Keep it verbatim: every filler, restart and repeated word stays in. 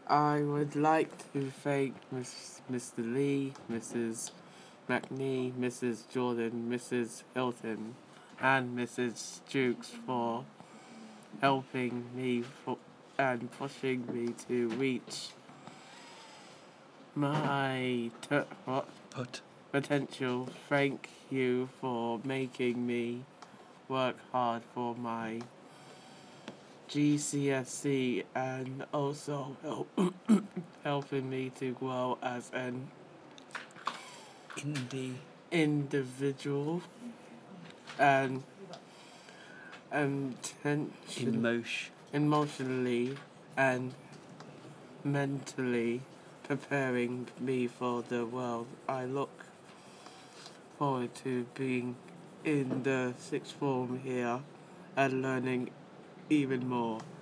I would like to thank Miss, Mister Lee, Missus McNee, Missus Jordan, Missus Hilton, and Missus Jukes for helping me for, and pushing me to reach my t- what? Put. potential. Thank you for making me work hard for my G C S E and also help helping me to grow as an Indie. individual and intention, Emotion. emotionally and mentally preparing me for the world. I look forward to being in the sixth form here and learning even more.